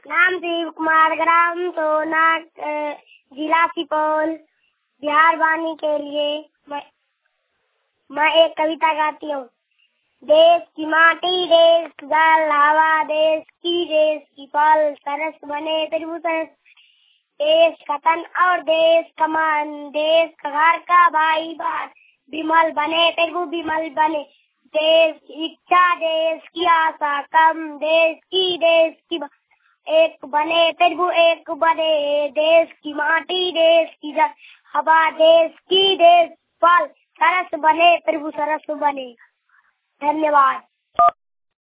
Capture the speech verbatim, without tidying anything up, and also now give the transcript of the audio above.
नाम शिव कुमार, ग्राम सोना, अ, जिला सुपौल, बिहार वाणी के लिए मैं, मैं एक कविता गाती हूँ। देश की माटी, देश की जल हवा, देश की देश की फल, सरस बने प्रभु सरस, देश का तन और देश का मन, देश का घर का भाई बहन, विमल बने प्रभु विमल बने, देश की इच्छा देश की आशा कम, देश की देश की एक बने प्रभु एक बने, देश की माटी देश की जल हवा, देश की देश फल, सरस बने प्रभु सरस बने। धन्यवाद।